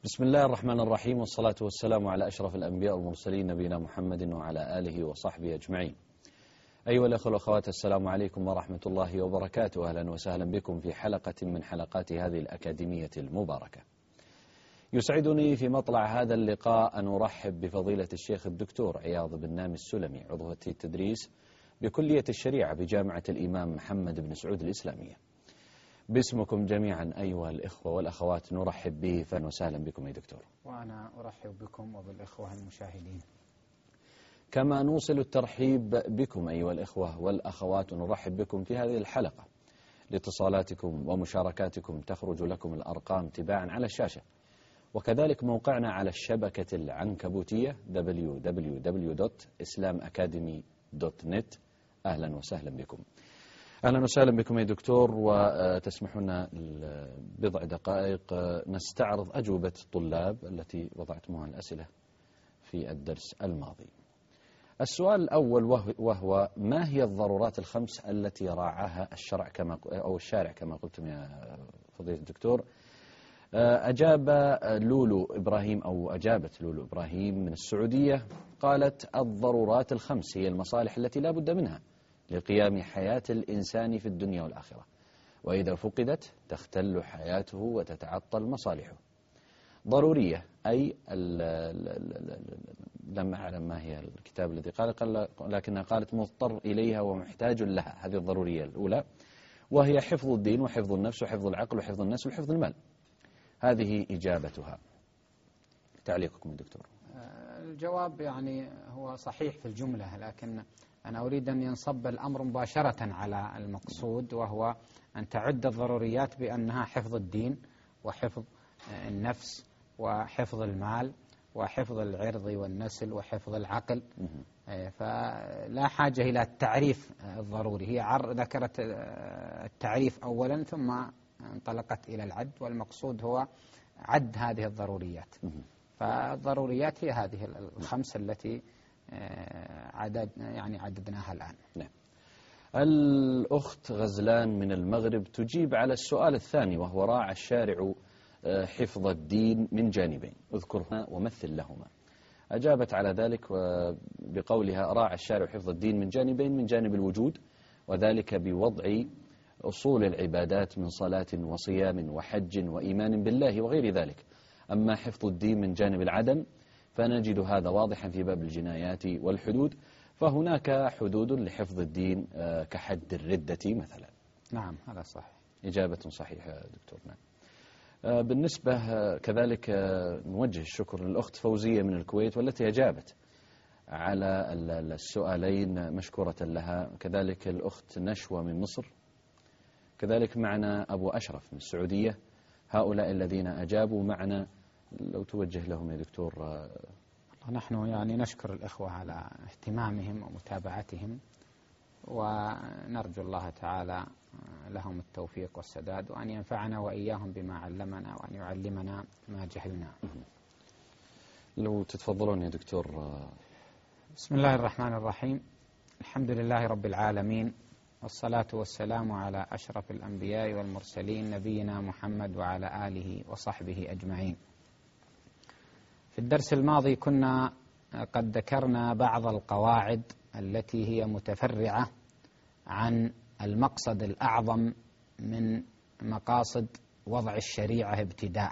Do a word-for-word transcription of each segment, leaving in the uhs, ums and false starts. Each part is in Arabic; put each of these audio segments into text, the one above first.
بسم الله الرحمن الرحيم، والصلاة والسلام على أشرف الأنبياء والمرسلين نبينا محمد وعلى آله وصحبه أجمعين. أيها الأخوة والأخوات، السلام عليكم ورحمة الله وبركاته. أهلا وسهلا بكم في حلقة من حلقات هذه الأكاديمية المباركة. يسعدني في مطلع هذا اللقاء أن أرحب بفضيلة الشيخ الدكتور عياض بن نامي السلمي، عضو هيئة التدريس بكلية الشريعة بجامعة الإمام محمد بن سعود الإسلامية. باسمكم جميعا أيها الإخوة والأخوات نرحب به، فأهلا وسهلا بكم يا دكتور. وأنا أرحب بكم وبالإخوة المشاهدين. كما نوصل الترحيب بكم أيها الإخوة والأخوات، نرحب بكم في هذه الحلقة. لاتصالاتكم ومشاركاتكم تخرج لكم الأرقام تباعا على الشاشة، وكذلك موقعنا على الشبكة العنكبوتية دبليو دبليو دبليو دوت إسلام أكاديمي دوت نت. أهلا وسهلا بكم. أهلا وسهلا بكم يا دكتور، وتسمحونا بضع دقائق نستعرض أجوبة الطلاب التي وضعتموها الأسئلة في الدرس الماضي. السؤال الأول وهو: ما هي الضرورات الخمس التي راعاها الشرع كما أو الشارع كما قلتم يا فضيلة الدكتور؟ أجاب لولو إبراهيم أو أجابت لولو إبراهيم من السعودية، قالت: الضرورات الخمس هي المصالح التي لا بد منها لقيام حياة الإنسان في الدنيا والآخرة، وإذا فقدت تختل حياته وتتعطل مصالحه. ضرورية أي لم أعلم ما هي الكتاب الذي قال, قال لكنها قالت مضطر إليها ومحتاج لها. هذه الضرورية الأولى، وهي حفظ الدين وحفظ النفس وحفظ العقل وحفظ النسل وحفظ المال. هذه إجابتها. تعليقكم يا دكتور؟ الجواب يعني هو صحيح في الجملة، لكن أنا أريد أن ينصب الأمر مباشرة على المقصود، وهو أن تعد الضروريات بأنها حفظ الدين وحفظ النفس وحفظ المال وحفظ العرض والنسل وحفظ العقل. فلا حاجة إلى التعريف الضروري، هي ذكرت التعريف أولا ثم انطلقت إلى العد، والمقصود هو عد هذه الضروريات. فالضروريات هي هذه الخمس التي عدد يعني عددناها الآن. نعم. الأخت غزلان من المغرب تجيب على السؤال الثاني، وهو: راعى الشارع حفظ الدين من جانبين، اذكرهما ومثل لهما. أجابت على ذلك بقولها: راعى الشارع حفظ الدين من جانبين، من جانب الوجود، وذلك بوضع أصول العبادات من صلاة وصيام وحج وإيمان بالله وغير ذلك. أما حفظ الدين من جانب العدم فنجد هذا واضحا في باب الجنايات والحدود، فهناك حدود لحفظ الدين كحد الردة مثلا. نعم، هذا صحيح. إجابة صحيحة دكتور. نعم. بالنسبة كذلك نوجه الشكر للأخت فوزية من الكويت، والتي أجابت على السؤالين مشكورة لها. كذلك الأخت نشوى من مصر، كذلك معنا أبو أشرف من السعودية. هؤلاء الذين أجابوا معنا، لو توجه لهم يا دكتور. نحن يعني نشكر الإخوة على اهتمامهم ومتابعتهم، ونرجو الله تعالى لهم التوفيق والسداد، وأن ينفعنا وإياهم بما علمنا، وأن يعلمنا ما جهلنا. لو تتفضلون يا دكتور. بسم الله الرحمن الرحيم. الحمد لله رب العالمين، والصلاة والسلام على أشرف الأنبياء والمرسلين نبينا محمد وعلى آله وصحبه أجمعين. في الدرس الماضي كنا قد ذكرنا بعض القواعد التي هي متفرعة عن المقصد الأعظم من مقاصد وضع الشريعة ابتداء،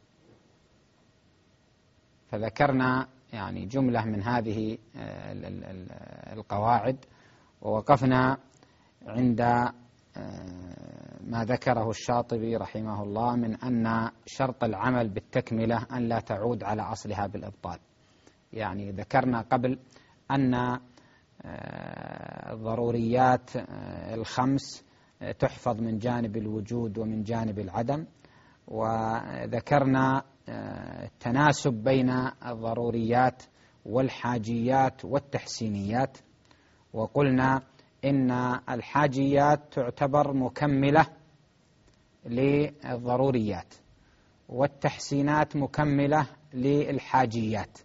فذكرنا يعني جملة من هذه القواعد، ووقفنا عند ما ذكره الشاطبي رحمه الله من أن شرط العمل بالتكملة أن لا تعود على أصلها بالإبطال. يعني ذكرنا قبل أن الضروريات الخمس تحفظ من جانب الوجود ومن جانب العدم، وذكرنا التناسب بين الضروريات والحاجيات والتحسينيات، وقلنا إن الحاجيات تعتبر مكملة للضروريات، والتحسينات مكملة للحاجيات،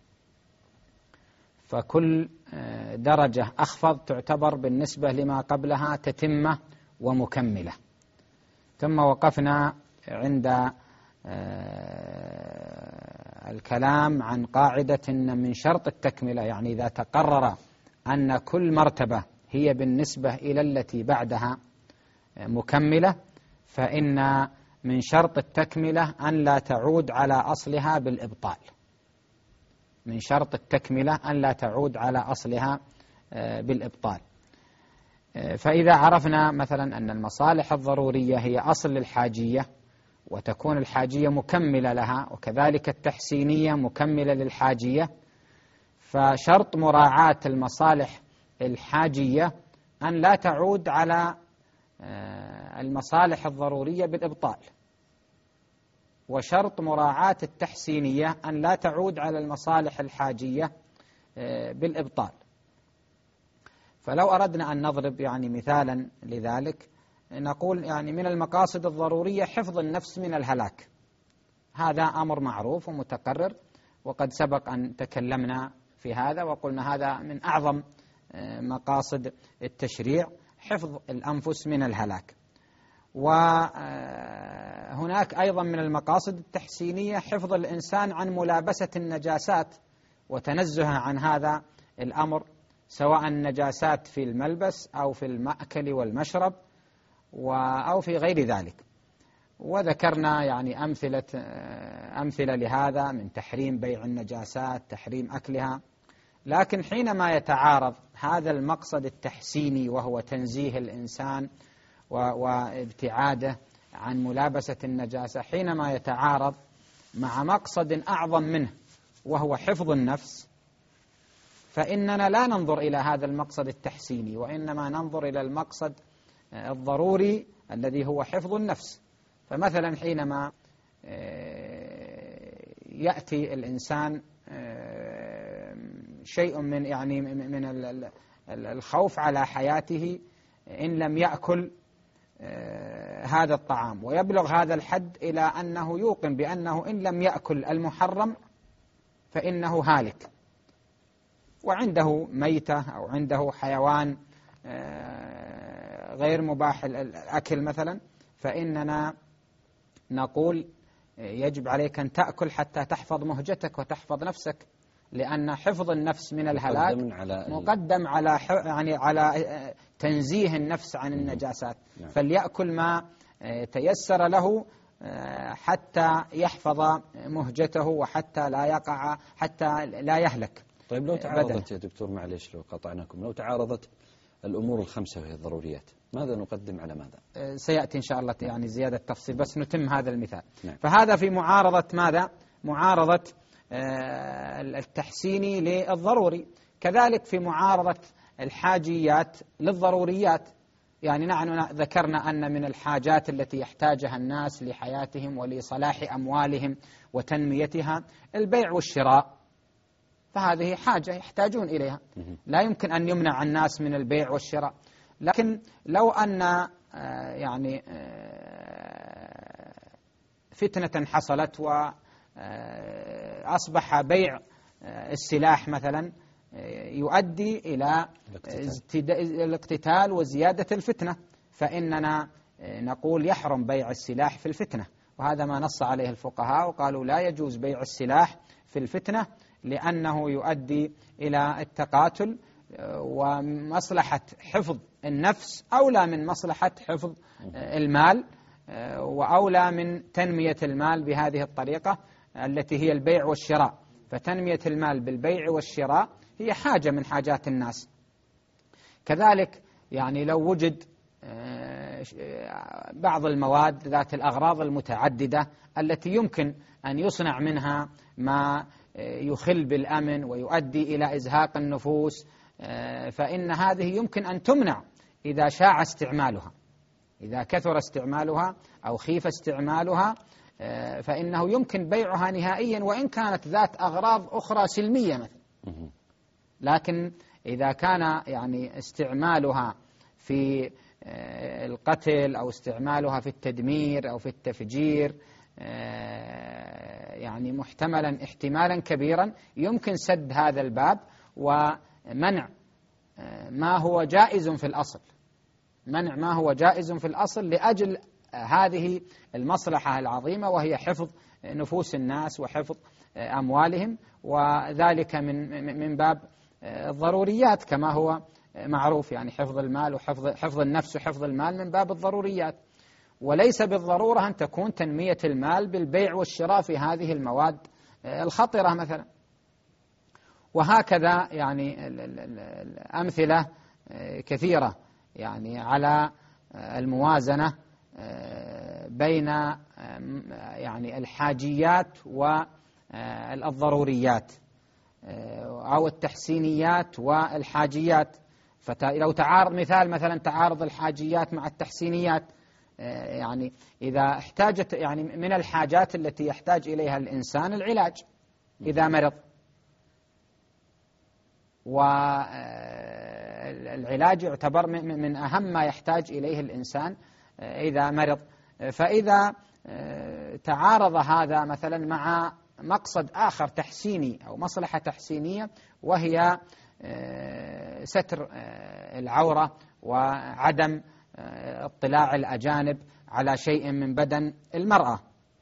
فكل درجة أخفض تعتبر بالنسبة لما قبلها تتمة ومكملة. ثم وقفنا عند الكلام عن قاعدة إن من شرط التكملة، يعني إذا تقرر أن كل مرتبة هي بالنسبة إلى التي بعدها مكملة، فإن من شرط التكملة أن لا تعود على أصلها بالإبطال. من شرط التكملة أن لا تعود على أصلها بالإبطال. فإذا عرفنا مثلا أن المصالح الضرورية هي أصل للحاجية، وتكون الحاجية مكملة لها، وكذلك التحسينية مكملة للحاجية، فشرط مراعاة المصالح الحاجية أن لا تعود على المصالح الضرورية بالإبطال، وشرط مراعاة التحسينية أن لا تعود على المصالح الحاجية بالإبطال. فلو أردنا أن نضرب يعني مثالا لذلك، نقول يعني من المقاصد الضرورية حفظ النفس من الهلاك. هذا أمر معروف ومتقرر، وقد سبق أن تكلمنا في هذا وقلنا هذا من أعظم مقاصد التشريع، حفظ الأنفس من الهلاك. وهناك أيضا من المقاصد التحسينية حفظ الإنسان عن ملابسة النجاسات وتنزه عن هذا الأمر، سواء النجاسات في الملبس أو في المأكل والمشرب أو في غير ذلك. وذكرنا يعني أمثلة أمثلة لهذا من تحريم بيع النجاسات، تحريم أكلها. لكن حينما يتعارض هذا المقصد التحسيني وهو تنزيه الإنسان وابتعاده عن ملابسة النجاسة، حينما يتعارض مع مقصد أعظم منه وهو حفظ النفس، فإننا لا ننظر إلى هذا المقصد التحسيني، وإنما ننظر إلى المقصد الضروري الذي هو حفظ النفس. فمثلا حينما يأتي الإنسان شيء من يعني من الخوف على حياته إن لم يأكل هذا الطعام، ويبلغ هذا الحد إلى أنه يوقن بأنه إن لم يأكل المحرم فإنه هالك، وعنده ميتة أو عنده حيوان غير مباح الأكل مثلا، فإننا نقول يجب عليك أن تأكل حتى تحفظ مهجتك وتحفظ نفسك، لأن حفظ النفس من الهلاك مقدم على مقدم على يعني على تنزيه النفس عن النجاسات. نعم. فليأكل ما تيسر له حتى يحفظ مهجته وحتى لا يقع حتى لا يهلك. طيب لو تعارضت يا دكتور، معليش لو قطعناكم، لو تعارضت الأمور الخمسة وهي الضروريات، ماذا نقدم على ماذا؟ سيأتي إن شاء الله يعني زيادة تفصيل، بس نتم هذا المثال. نعم. فهذا في معارضة ماذا؟ معارضة التحسيني للضروري. كذلك في معارضة الحاجيات للضروريات، يعني نحن ذكرنا أن من الحاجات التي يحتاجها الناس لحياتهم ولصلاح أموالهم وتنميتها البيع والشراء، فهذه حاجة يحتاجون إليها، لا يمكن أن يمنع الناس من البيع والشراء. لكن لو أن يعني فتنة حصلت وأصبح بيع السلاح مثلا يؤدي إلى الاقتتال وزيادة الفتنة، فإننا نقول يحرم بيع السلاح في الفتنة، وهذا ما نص عليه الفقهاء وقالوا لا يجوز بيع السلاح في الفتنة لأنه يؤدي إلى التقاتل، ومصلحة حفظ النفس أولى من مصلحة حفظ المال، وأولى من تنمية المال بهذه الطريقة التي هي البيع والشراء. فتنمية المال بالبيع والشراء هي حاجة من حاجات الناس. كذلك يعني لو وجد بعض المواد ذات الأغراض المتعددة التي يمكن أن يصنع منها ما يخل بالأمن ويؤدي إلى إزهاق النفوس، فإن هذه يمكن أن تمنع إذا شاع استعمالها، إذا كثر استعمالها أو خيف استعمالها فإنه يمكن بيعها نهائيا وإن كانت ذات أغراض أخرى سلمية مثلا. لكن إذا كان يعني استعمالها في القتل أو استعمالها في التدمير أو في التفجير يعني محتملا احتمالا كبيرا، يمكن سد هذا الباب ومنع ما هو جائز في الأصل، منع ما هو جائز في الأصل لأجل هذه المصلحة العظيمة، وهي حفظ نفوس الناس وحفظ أموالهم، وذلك من من باب الضروريات كما هو معروف، يعني حفظ المال وحفظ حفظ النفس وحفظ المال من باب الضروريات، وليس بالضرورة أن تكون تنمية المال بالبيع والشراء في هذه المواد الخطرة مثلا. وهكذا يعني الأمثلة كثيرة يعني على الموازنة بين يعني الحاجيات والضروريات أو التحسينيات والحاجيات. فلو تعارض مثال مثلا تعارض الحاجيات مع التحسينيات، يعني إذا احتاجت يعني من الحاجات التي يحتاج إليها الإنسان العلاج إذا مرض، والعلاج يعتبر من أهم ما يحتاج إليه الإنسان إذا مرض. فإذا تعارض هذا مثلا مع مقصد آخر تحسيني أو مصلحة تحسينية، وهي ستر العورة وعدم اطلاع الأجانب على شيء من بدن المرأة،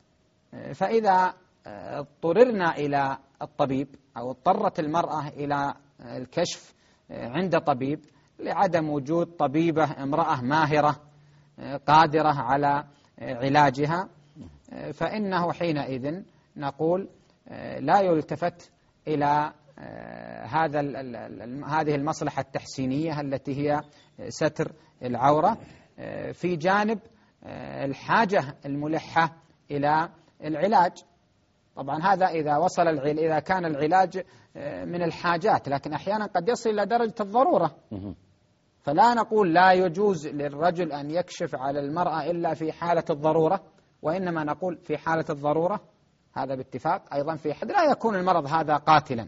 فإذا اضطررنا إلى الطبيب أو اضطرت المرأة إلى الكشف عند طبيب لعدم وجود طبيبة امرأة ماهرة قادرة على علاجها، فإنه حينئذ نقول لا يلتفت إلى هذا هذه المصلحة التحسينية التي هي ستر العورة في جانب الحاجة الملحة إلى العلاج. طبعا هذا إذا وصل العلاج، إذا كان العلاج من الحاجات، لكن أحيانا قد يصل إلى درجة الضرورة، فلا نقول لا يجوز للرجل أن يكشف على المرأة إلا في حالة الضرورة، وإنما نقول في حالة الضرورة هذا باتفاق. أيضا في حد لا يكون المرض هذا قاتلا،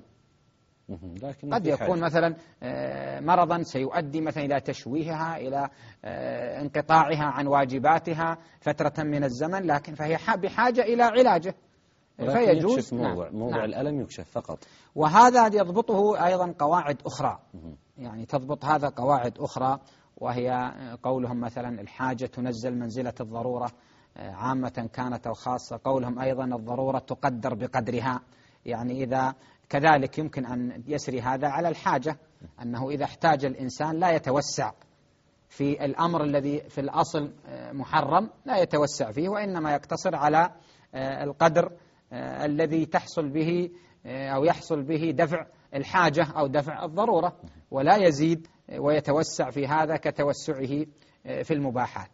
قد يكون مثلا مرضا سيؤدي مثلا إلى تشويهها، إلى انقطاعها عن واجباتها فترة من الزمن، لكن فهي بحاجة إلى علاجه فيجوز موضع, نعم. موضع نعم. الألم يكشف فقط. وهذا يضبطه أيضا قواعد أخرى، يعني تضبط هذا قواعد أخرى، وهي قولهم مثلا الحاجة تنزل منزلة الضرورة عامة كانت أو خاصة. قولهم أيضا الضرورة تقدر بقدرها، يعني إذا كذلك يمكن أن يسري هذا على الحاجة، أنه إذا احتاج الإنسان لا يتوسع في الأمر الذي في الأصل محرم، لا يتوسع فيه، وإنما يقتصر على القدر الذي تحصل به أو يحصل به دفع الحاجة أو دفع الضرورة، ولا يزيد ويتوسع في هذا كتوسعه في المباحات.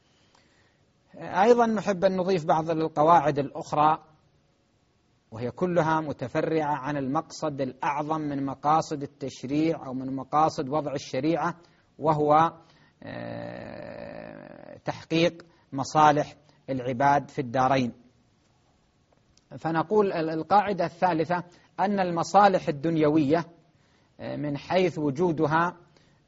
أيضا نحب أن نضيف بعض القواعد الأخرى، وهي كلها متفرعة عن المقصد الأعظم من مقاصد التشريع أو من مقاصد وضع الشريعة، وهو تحقيق مصالح العباد في الدارين. فنقول القاعدة الثالثة أن المصالح الدنيوية من حيث وجودها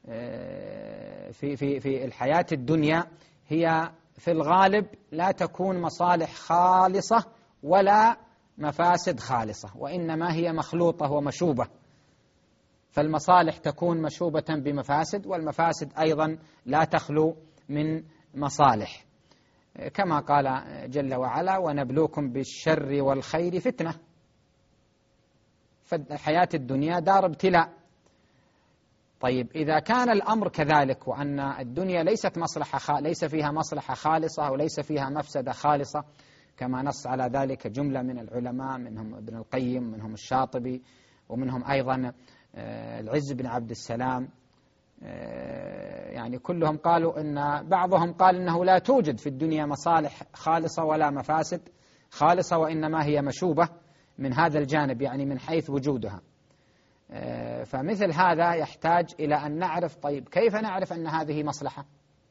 في في في الحياة الدنيا هي في الغالب لا تكون مصالح خالصة ولا مفاسد خالصة، وإنما هي مخلوطة ومشوبة. فالمصالح تكون مشوبة بمفاسد، والمفاسد أيضا لا تخلو من مصالح، كما قال جل وعلا ونبلوكم بالشر والخير فتنة. فالحياة الدنيا دار ابتلاء. طيب إذا كان الأمر كذلك، وأن الدنيا ليست مصلحة خ... ليس فيها مصلحة خالصة أو ليس فيها مفسدة خالصة، كما نص على ذلك جملة من العلماء، منهم ابن القيم، منهم الشاطبي، ومنهم أيضا العز بن عبد السلام، يعني كلهم قالوا إن بعضهم قال إنه لا توجد في الدنيا مصالح خالصة ولا مفاسد خالصة، وإنما هي مشوبة من هذا الجانب، يعني من حيث وجودها. فمثل هذا يحتاج إلى أن نعرف، طيب كيف نعرف أن هذه مصلحة؟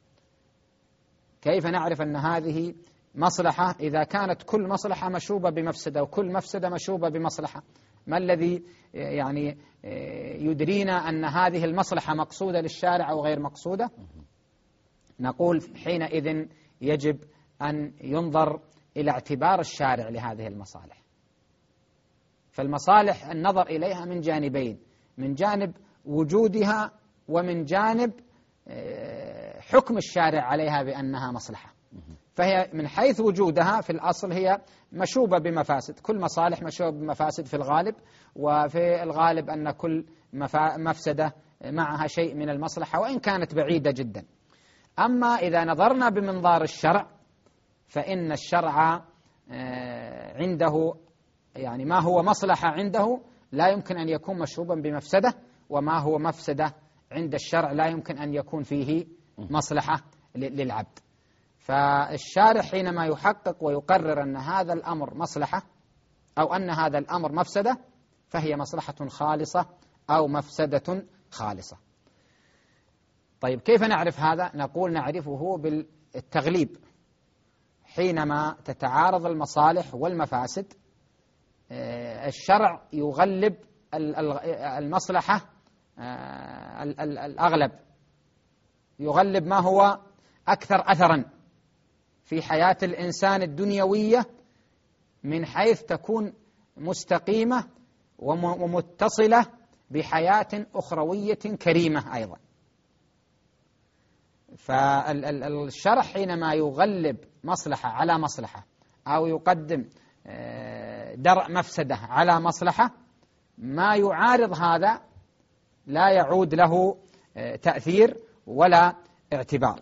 كيف نعرف أن هذه مصلحة إذا كانت كل مصلحة مشوبة بمفسدة وكل مفسدة مشوبة بمصلحة؟ ما الذي يعني يدرينا أن هذه المصلحة مقصودة للشارع أو غير مقصودة؟ نقول حينئذ يجب أن ينظر إلى اعتبار الشارع لهذه المصالح. فالمصالح النظر إليها من جانبين، من جانب وجودها ومن جانب حكم الشارع عليها بأنها مصلحة. فهي من حيث وجودها في الأصل هي مشوبة بمفاسد، كل مصالح مشوبة بمفاسد في الغالب، وفي الغالب أن كل مفسدة معها شيء من المصلحة وإن كانت بعيدة جدا. أما إذا نظرنا بمنظار الشرع فإن الشرع عنده يعني ما هو مصلحة عنده لا يمكن أن يكون مشوبا بمفسدة، وما هو مفسدة عند الشرع لا يمكن أن يكون فيه مصلحة للعبد. فالشارع حينما يحقق ويقرر أن هذا الأمر مصلحة أو أن هذا الأمر مفسدة فهي مصلحة خالصة أو مفسدة خالصة. طيب كيف نعرف هذا؟ نقول نعرفه بالتغليب. حينما تتعارض المصالح والمفاسد الشرع يغلب المصلحة الأغلب، يغلب ما هو أكثر أثرا في حياة الإنسان الدنيوية من حيث تكون مستقيمة ومتصلة بحياة أخروية كريمة أيضا. فالشرع حينما يغلب مصلحة على مصلحة أو يقدم درء مفسدة على مصلحة، ما يعارض هذا لا يعود له تأثير ولا اعتبار.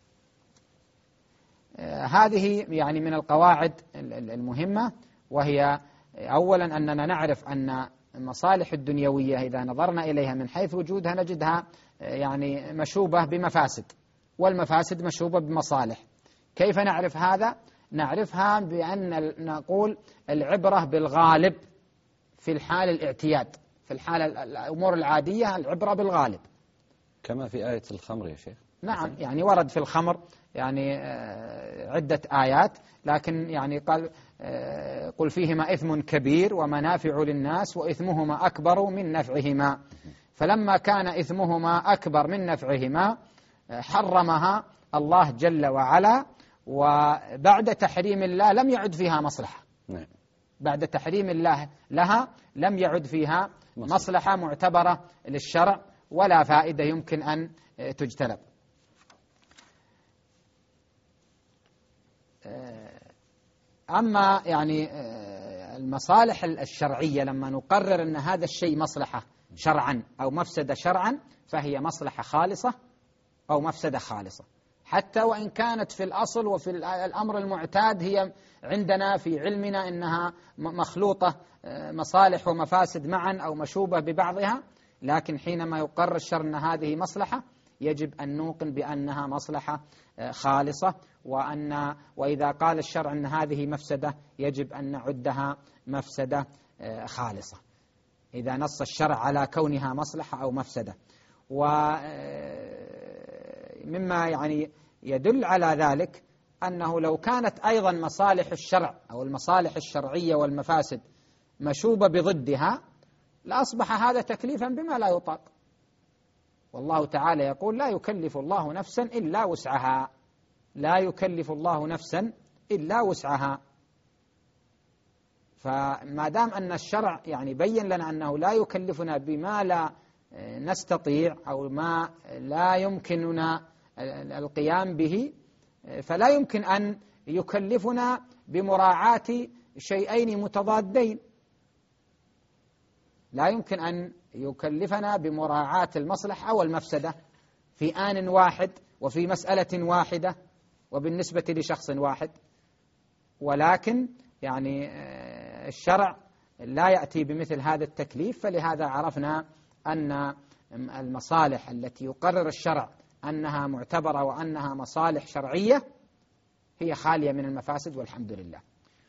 هذه يعني من القواعد المهمة، وهي أولا أننا نعرف أن المصالح الدنيوية إذا نظرنا إليها من حيث وجودها نجدها يعني مشوبة بمفاسد، والمفاسد مشوبة بمصالح. كيف نعرف هذا؟ نعرفها بأن نقول العبرة بالغالب في الحال الاعتياد، في الحالة الأمور العادية العبرة بالغالب، كما في آية الخمر يا شيخ. نعم، يعني ورد في الخمر يعني عدة آيات، لكن يعني قال قل فيهما إثم كبير ومنافع للناس وإثمهما أكبر من نفعهما، فلما كان إثمهما أكبر من نفعهما حرمها الله جل وعلا، وبعد تحريم الله لم يعد فيها مصلحة. نعم. بعد تحريم الله لها لم يعد فيها مصلحة معتبرة للشرع ولا فائدة يمكن أن تجتلب. أما يعني المصالح الشرعية لما نقرر أن هذا الشيء مصلحة شرعا أو مفسدة شرعا فهي مصلحة خالصة أو مفسدة خالصة، حتى وإن كانت في الأصل وفي الأمر المعتاد هي عندنا في علمنا إنها مخلوطة مصالح ومفاسد معا أو مشوبة ببعضها، لكن حينما يقرر الشرع أن هذه مصلحة يجب أن نوقن بأنها مصلحة خالصة، وأن وإذا قال الشرع أن هذه مفسدة يجب أن نعدها مفسدة خالصة إذا نص الشرع على كونها مصلحة أو مفسدة. ومما يعني يدل على ذلك أنه لو كانت أيضا مصالح الشرع أو المصالح الشرعية والمفاسد مشوبة بضدها لأصبح هذا تكليفا بما لا يطاق، والله تعالى يقول لا يكلف الله نفسا إلا وسعها، لا يكلف الله نفسا إلا وسعها. فما دام أن الشرع يعني بين لنا أنه لا يكلفنا بما لا نستطيع أو ما لا يمكننا القيام به، فلا يمكن أن يكلفنا بمراعاة شيئين متضادين، لا يمكن أن يكلفنا بمراعاة المصلحة والمفسدة في آن واحد وفي مسألة واحدة وبالنسبة لشخص واحد. ولكن يعني الشرع لا يأتي بمثل هذا التكليف، فلهذا عرفنا أن المصالح التي يقرر الشرع أنها معتبرة وأنها مصالح شرعية هي خالية من المفاسد والحمد لله.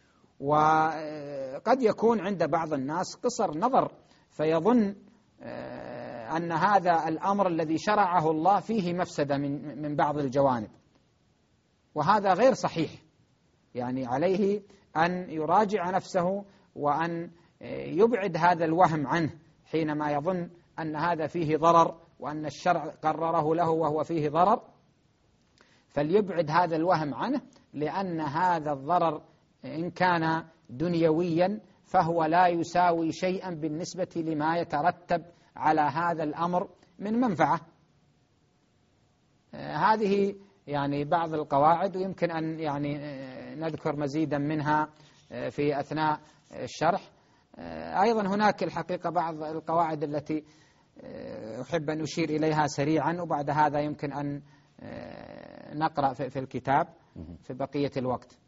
وقد يكون عند بعض الناس قصر نظر فيظن أن هذا الأمر الذي شرعه الله فيه مفسدة من من بعض الجوانب، وهذا غير صحيح. يعني عليه أن يراجع نفسه وأن يبعد هذا الوهم عنه حينما يظن أن هذا فيه ضرر وأن الشرع قرره له وهو فيه ضرر، فليبعد هذا الوهم عنه، لأن هذا الضرر إن كان دنيويا فهو لا يساوي شيئا بالنسبة لما يترتب على هذا الأمر من منفعة. هذه يعني بعض القواعد، ويمكن أن يعني نذكر مزيدا منها في أثناء الشرح. أيضا هناك الحقيقة بعض القواعد التي أحب أن أشير إليها سريعا، وبعد هذا يمكن أن نقرأ في الكتاب في بقية الوقت.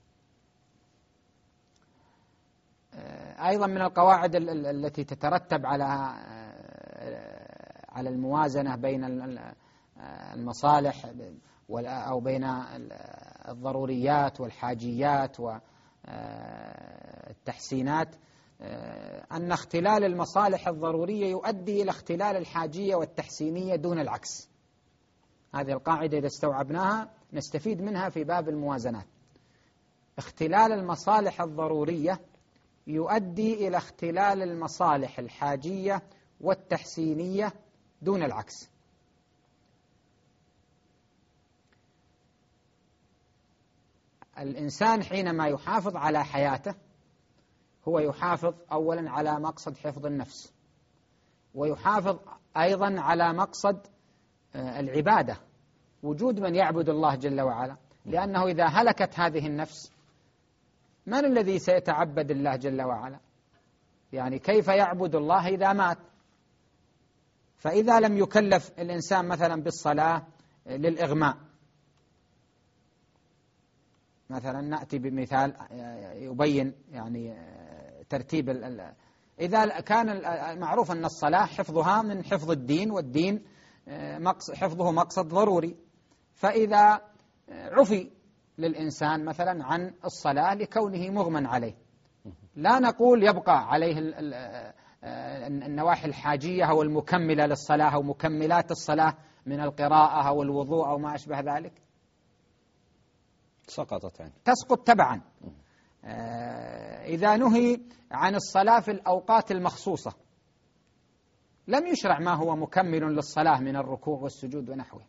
أيضا من القواعد التي تترتب على على الموازنة بين المصالح أو بين الضروريات والحاجيات والتحسينات، أن اختلال المصالح الضرورية يؤدي إلى اختلال الحاجية والتحسينية دون العكس. هذه القاعدة إذا استوعبناها نستفيد منها في باب الموازنات. اختلال المصالح الضرورية يؤدي إلى اختلال المصالح الحاجية والتحسينية دون العكس. الإنسان حينما يحافظ على حياته هو يحافظ أولا على مقصد حفظ النفس، ويحافظ أيضا على مقصد العبادة، وجود من يعبد الله جل وعلا، لأنه إذا هلكت هذه النفس من الذي سيتعبد الله جل وعلا؟ يعني كيف يعبد الله إذا مات؟ فإذا لم يكلف الإنسان مثلا بالصلاة للإغماء، مثلا نأتي بمثال يبين يعني ترتيب ال إذا كان معروف أن الصلاة حفظها من حفظ الدين، والدين حفظه مقصد ضروري، فإذا عفي للإنسان مثلا عن الصلاة لكونه مغمى عليه، لا نقول يبقى عليه النواحي الحاجية أو المكملة للصلاة أو مكملات الصلاة من القراءة أو الوضوء أو ما أشبه ذلك، سقطت عنه، تسقط تبعا. إذا نهي عن الصلاة في الأوقات المخصوصة لم يشرع ما هو مكمل للصلاة من الركوع والسجود ونحوه.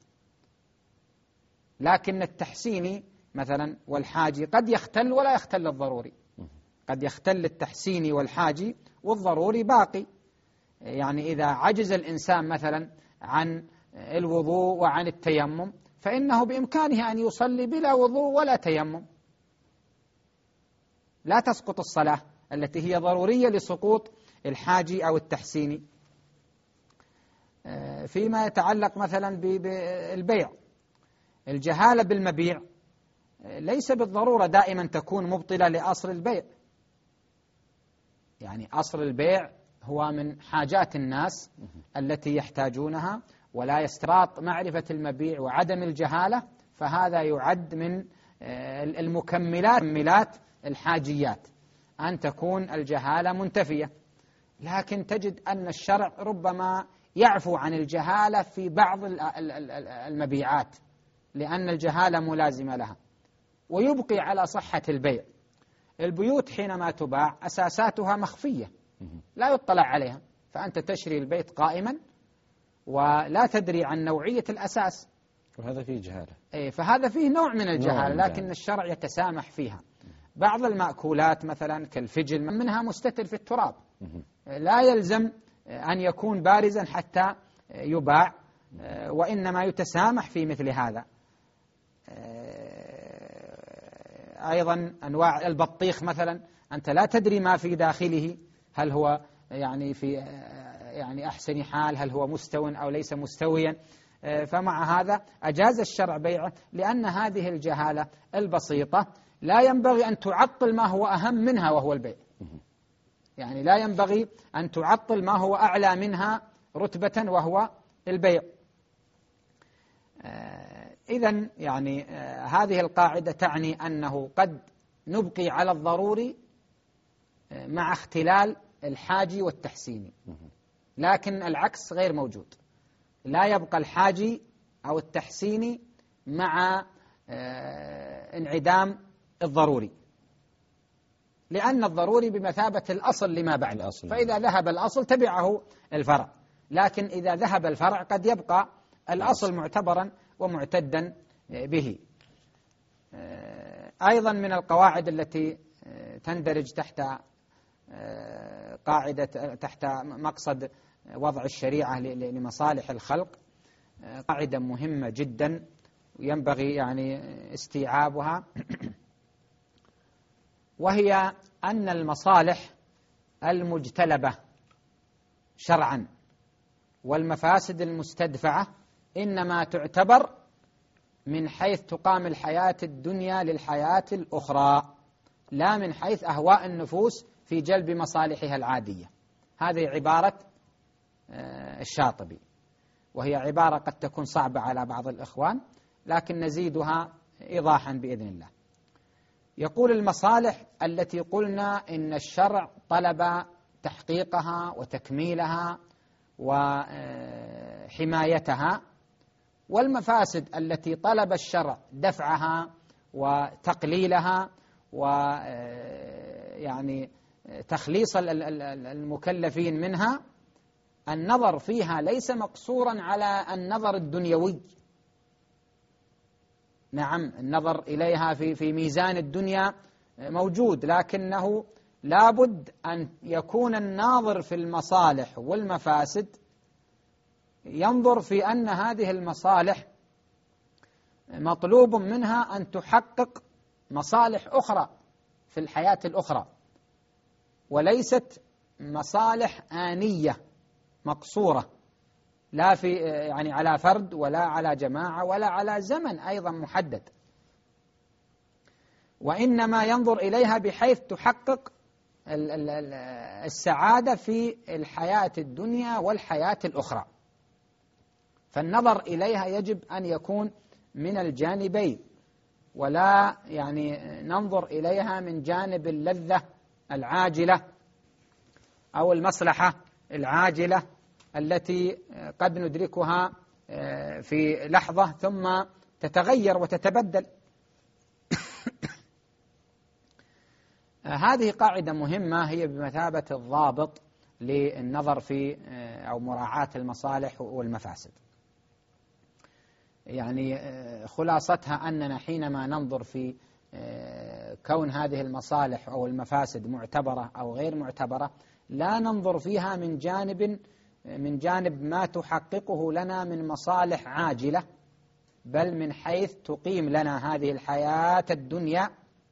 لكن التحسيني مثلا والحاجي قد يختل ولا يختل الضروري، قد يختل التحسيني والحاجي والضروري باقي. يعني إذا عجز الإنسان مثلا عن الوضوء وعن التيمم فإنه بإمكانه أن يصلي بلا وضوء ولا تيمم، لا تسقط الصلاة التي هي ضرورية لسقوط الحاجي أو التحسيني. فيما يتعلق مثلا بالبيع، الجهالة بالمبيع ليس بالضرورة دائما تكون مبطلة لأصل البيع. يعني أصل البيع هو من حاجات الناس التي يحتاجونها، ولا يستراط معرفة المبيع وعدم الجهالة، فهذا يعد من المكملات مكملات الحاجيات أن تكون الجهالة منتفية. لكن تجد أن الشرع ربما يعفو عن الجهالة في بعض المبيعات لأن الجهالة ملازمة لها، ويبقي على صحة البيع. البيوت حينما تباع أساساتها مخفية لا يطلع عليها، فأنت تشري البيت قائما ولا تدري عن نوعية الأساس، وهذا فيه جهالة. إيه، فهذا فيه نوع من الجهالة، لكن الشرع يتسامح فيها. بعض المأكولات مثلا كالفجل منها مستتر في التراب، لا يلزم أن يكون بارزا حتى يباع، وإنما يتسامح في مثل هذا. أيضا أنواع البطيخ مثلا أنت لا تدري ما في داخله، هل هو يعني في يعني أحسن حال، هل هو مستو أو ليس مستويا. فمع هذا أجاز الشرع بيعه، لأن هذه الجهالة البسيطة لا ينبغي أن تعطل ما هو أهم منها وهو البيع. يعني لا ينبغي أن تعطل ما هو أعلى منها رتبة وهو البيع. إذن يعني هذه القاعدة تعني أنه قد نبقي على الضروري مع اختلال الحاجي والتحسيني، لكن العكس غير موجود، لا يبقى الحاجي أو التحسيني مع انعدام الضروري، لأن الضروري بمثابة الأصل لما بعد، فإذا ذهب الأصل تبعه الفرع، لكن إذا ذهب الفرع قد يبقى الأصل معتبرا ومعتدا به. أيضا من القواعد التي تندرج تحت قاعدة تحت مقصد وضع الشريعة لمصالح الخلق قاعدة مهمة جدا، ينبغي يعني استيعابها، وهي أن المصالح المجتلبة شرعا والمفاسد المستدفعة إنما تعتبر من حيث تقام الحياة الدنيا للحياة الأخرى، لا من حيث أهواء النفوس في جلب مصالحها العادية. هذه عبارة الشاطبي، وهي عبارة قد تكون صعبة على بعض الإخوان، لكن نزيدها إيضاحا بإذن الله. يقول المصالح التي قلنا إن الشرع طلب تحقيقها وتكميلها وحمايتها، والمفاسد التي طلب الشرع دفعها وتقليلها ويعني تخليص المكلفين منها، النظر فيها ليس مقصورا على النظر الدنيوي. نعم، النظر إليها في في ميزان الدنيا موجود، لكنه لابد أن يكون الناظر في المصالح والمفاسد ينظر في أن هذه المصالح مطلوب منها أن تحقق مصالح أخرى في الحياة الأخرى، وليست مصالح آنية مقصورة لا في يعني على فرد ولا على جماعة ولا على زمن أيضا محدد، وإنما ينظر إليها بحيث تحقق السعادة في الحياة الدنيا والحياة الأخرى. فالنظر إليها يجب أن يكون من الجانبين، ولا يعني ننظر إليها من جانب اللذة العاجلة أو المصلحة العاجلة التي قد ندركها في لحظة ثم تتغير وتتبدل. هذه قاعدة مهمة، هي بمثابة الضابط للنظر في أو مراعاة المصالح والمفاسد. يعني خلاصتها أننا حينما ننظر في كون هذه المصالح أو المفاسد معتبرة أو غير معتبرة، لا ننظر فيها من جانب من جانب ما تحققه لنا من مصالح عاجلة، بل من حيث تقيم لنا هذه الحياة الدنيا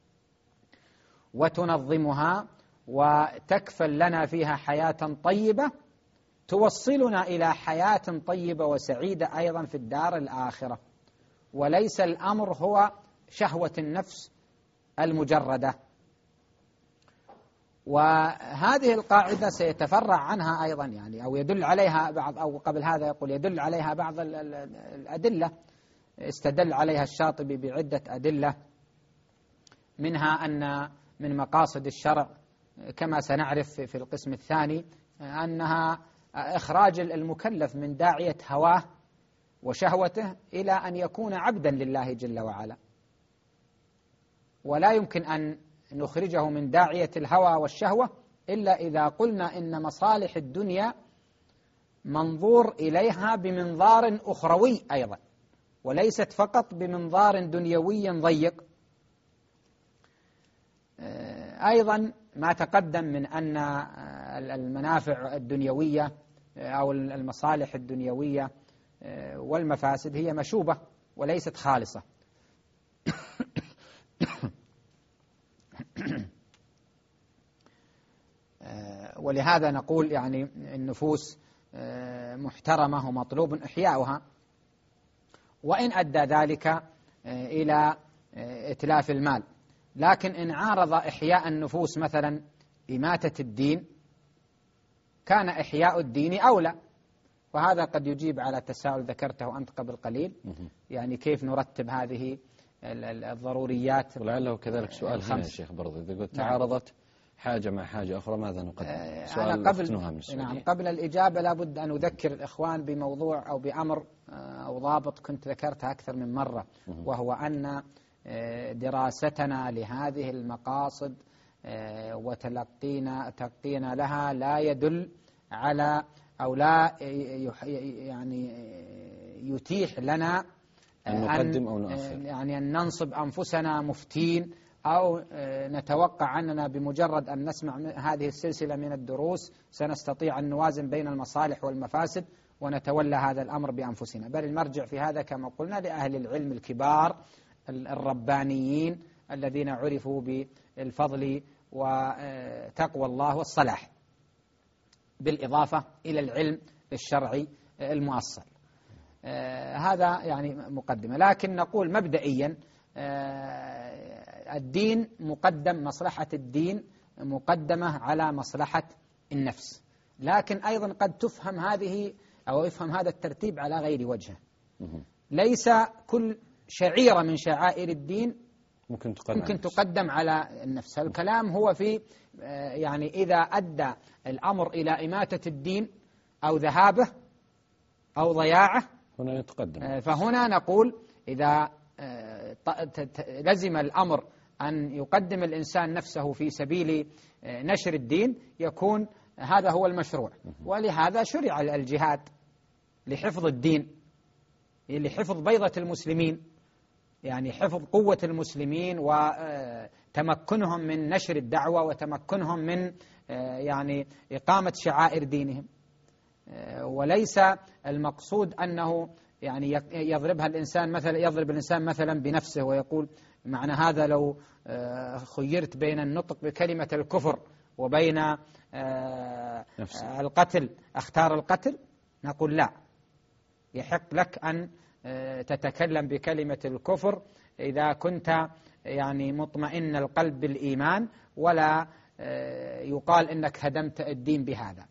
وتنظمها وتكفل لنا فيها حياة طيبة توصلنا إلى حياة طيبة وسعيدة أيضا في الدار الآخرة، وليس الأمر هو شهوة النفس المجردة. وهذه القاعدة سيتفرع عنها أيضا يعني أو يدل عليها بعض، أو قبل هذا يقول يدل عليها بعض الأدلة، استدل عليها الشاطبي بعدة أدلة، منها أن من مقاصد الشرع كما سنعرف في القسم الثاني أنها إخراج المكلف من داعية هواه وشهوته إلى أن يكون عبدا لله جل وعلا، ولا يمكن أن نخرجه من داعية الهوى والشهوة إلا إذا قلنا إن مصالح الدنيا منظور إليها بمنظار أخروي أيضا، وليست فقط بمنظار دنيوي ضيق. أيضا ما تقدم من أن المنافع الدنيوية أو المصالح الدنيوية والمفاسد هي مشوبة وليست خالصة. ولهذا نقول يعني النفوس محترمة ومطلوب إحياؤها، وإن أدى ذلك إلى إتلاف المال. لكن إن عارض إحياء النفوس مثلا إماتة الدين كان إحياء الدين أولى. وهذا قد يجيب على تساؤل ذكرته أنت قبل قليل، يعني كيف نرتب هذه الضروريات. ولعله كذلك سؤال هنا يا شيخ برضه، إذا قلت تعارضت حاجة مع حاجة أخرى ماذا نقدم؟ سؤال قبل نعم قبل الإجابة لابد أن أذكر الإخوان بموضوع أو بأمر أو ضابط كنت ذكرتها أكثر من مرة، وهو أن دراستنا لهذه المقاصد وتلقينا تلقينا لها لا يدل على أو لا يعني يتيح لنا أن نقدم أو نؤخر، يعني أن ننصب أنفسنا مفتين أو نتوقع أننا بمجرد أن نسمع هذه السلسلة من الدروس سنستطيع أن نوازن بين المصالح والمفاسد ونتولى هذا الأمر بأنفسنا، بل المرجع في هذا كما قلنا لأهل العلم الكبار الربانيين الذين عرفوا بالفضل وتقوى الله والصلاح، بالإضافة إلى العلم الشرعي المؤصل. هذا يعني مقدمة، لكن نقول مبدئيا الدين مقدم، مصلحة الدين مقدمة على مصلحة النفس، لكن أيضا قد تفهم هذه أو يفهم هذا الترتيب على غير وجهه. ليس كل شعيرة من شعائر الدين ممكن تقدم, ممكن تقدم على النفس. الكلام هو في يعني إذا أدى الأمر إلى إماتة الدين أو ذهابه أو ضياعه هنا يتقدم. فهنا نقول إذا لزم الأمر أن يقدم الإنسان نفسه في سبيل نشر الدين يكون هذا هو المشروع، ولهذا شرع الجهاد لحفظ الدين، لحفظ بيضة المسلمين، يعني حفظ قوة المسلمين وتمكنهم من نشر الدعوة وتمكنهم من يعني إقامة شعائر دينهم. وليس المقصود أنه يعني يضربها الإنسان مثلا يضرب الإنسان مثلا بنفسه ويقول معنى هذا لو خيرت بين النطق بكلمة الكفر وبين القتل أختار القتل. نقول لا، يحق لك أن تتكلم بكلمة الكفر إذا كنت يعني مطمئن القلب بالإيمان، ولا يقال إنك هدمت الدين بهذا.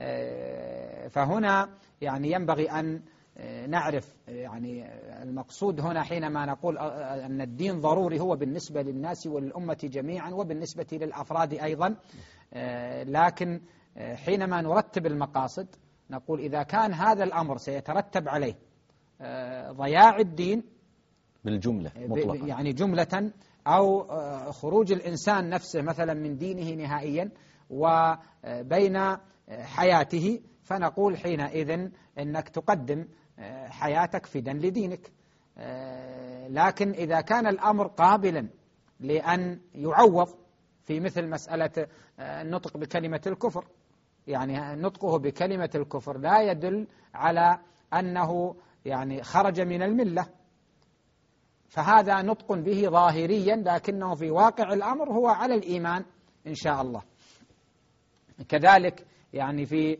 فهنا يعني ينبغي أن نعرف يعني المقصود هنا حينما نقول أن الدين ضروري هو بالنسبة للناس والأمة جميعا وبالنسبة للأفراد أيضا، لكن حينما نرتب المقاصد نقول إذا كان هذا الأمر سيترتب عليه ضياع الدين بالجملة مطلقا، يعني جملة، أو خروج الإنسان نفسه مثلا من دينه نهائيا وبين حياته، فنقول حينئذ أنك تقدم حياتك فدا لدينك. لكن إذا كان الأمر قابلا لأن يعوض في مثل مسألة النطق بكلمة الكفر، يعني نطقه بكلمة الكفر لا يدل على أنه يعني خرج من الملة، فهذا نطق به ظاهريا لكنه في واقع الأمر هو على الإيمان إن شاء الله. كذلك يعني في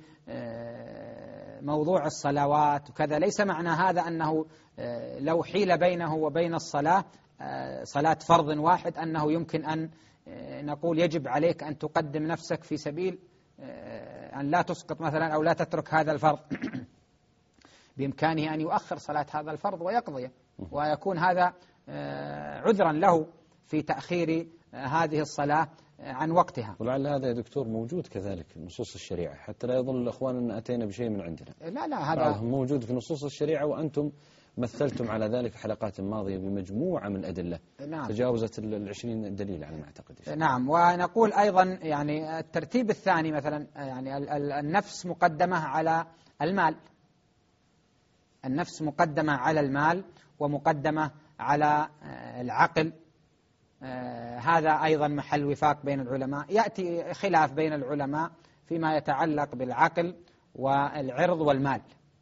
موضوع الصلوات وكذا، ليس معنى هذا أنه لو حيل بينه وبين الصلاة صلاة فرض واحد أنه يمكن أن نقول يجب عليك أن تقدم نفسك في سبيل أن لا تسقط مثلا أو لا تترك هذا الفرض. بإمكانه أن يؤخر صلاة هذا الفرض ويقضي، ويكون هذا عذرا له في تأخير هذه الصلاة عن وقتها. ولعل هذا يا دكتور موجود كذلك في نصوص الشريعة، حتى لا يظن الأخوان أن أتينا بشيء من عندنا. لا لا، هذا موجود في نصوص الشريعة، وأنتم مثلتم على ذلك في حلقات ماضية بمجموعة من الأدلة. نعم. تجاوزت العشرين دليل على ما أعتقد. نعم. ونقول أيضا يعني الترتيب الثاني مثلا يعني النفس مقدمة على المال، النفس مقدمة على المال ومقدمة على العقل. هذا أيضا محل وفاق بين العلماء. يأتي خلاف بين العلماء فيما يتعلق بالعقل والعرض والمال،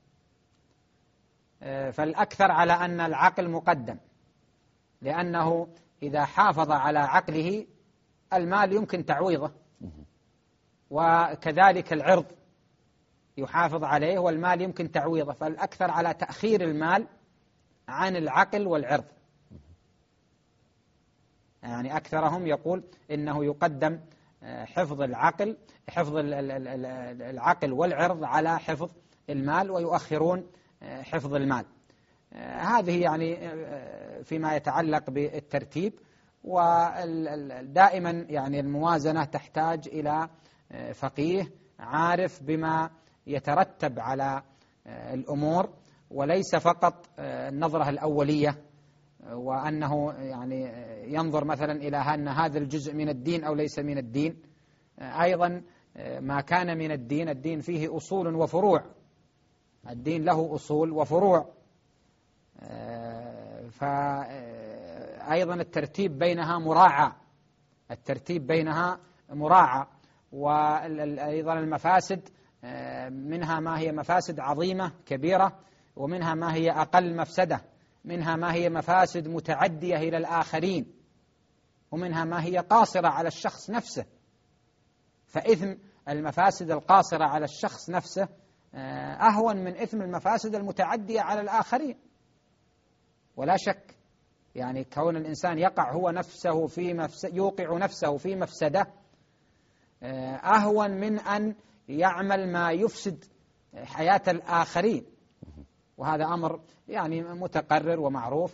فالأكثر على أن العقل مقدم، لأنه إذا حافظ على عقله المال يمكن تعويضه، وكذلك العرض يحافظ عليه والمال يمكن تعويضه، فالأكثر على تأخير المال عن العقل والعرض. يعني أكثرهم يقول إنه يقدم حفظ العقل حفظ العقل والعرض على حفظ المال، ويؤخرون حفظ المال. هذه يعني فيما يتعلق بالترتيب. ودائما يعني الموازنة تحتاج إلى فقيه عارف بما يترتب على الأمور، وليس فقط النظرة الأولية وأنه يعني ينظر مثلا إلى أن هذا الجزء من الدين أو ليس من الدين. أيضا ما كان من الدين، الدين فيه أصول وفروع، الدين له أصول وفروع، فأيضا الترتيب بينها مراعى، الترتيب بينها مراعى. وأيضا المفاسد منها ما هي مفاسد عظيمة كبيرة، ومنها ما هي أقل مفسدة، منها ما هي مفاسد متعدية إلى الآخرين، ومنها ما هي قاصرة على الشخص نفسه. فإثم المفاسد القاصرة على الشخص نفسه أهون من إثم المفاسد المتعدية على الآخرين، ولا شك. يعني كون الإنسان يقع هو نفسه في مفسد يوقع نفسه في مفسدة أهون من أن يعمل ما يفسد حياة الآخرين، وهذا أمر يعني متقرر ومعروف.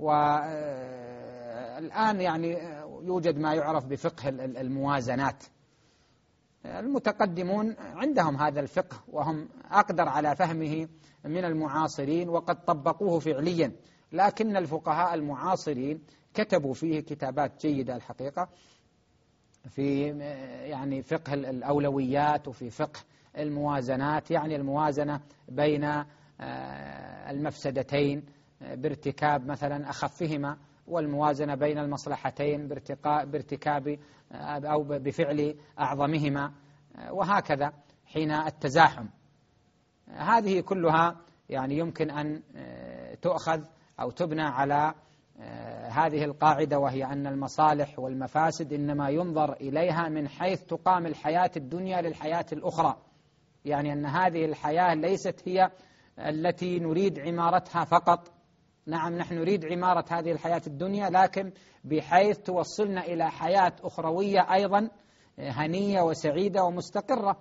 والآن يعني يوجد ما يعرف بفقه الموازنات. المتقدمون عندهم هذا الفقه وهم أقدر على فهمه من المعاصرين، وقد طبقوه فعليا، لكن الفقهاء المعاصرين كتبوا فيه كتابات جيدة الحقيقة، في يعني فقه الأولويات وفي فقه الموازنات، يعني الموازنة بين المفسدتين بارتكاب مثلا أخفهما، والموازنة بين المصلحتين بارتكاب أو بفعل أعظمهما، وهكذا حين التزاحم. هذه كلها يعني يمكن أن تؤخذ أو تبنى على هذه القاعدة، وهي أن المصالح والمفاسد إنما ينظر إليها من حيث تقام الحياة الدنيا للحياة الأخرى. يعني أن هذه الحياة ليست هي التي نريد عمارتها فقط، نعم نحن نريد عمارة هذه الحياة الدنيا، لكن بحيث توصلنا إلى حياة أخروية أيضا هنية وسعيدة ومستقرة.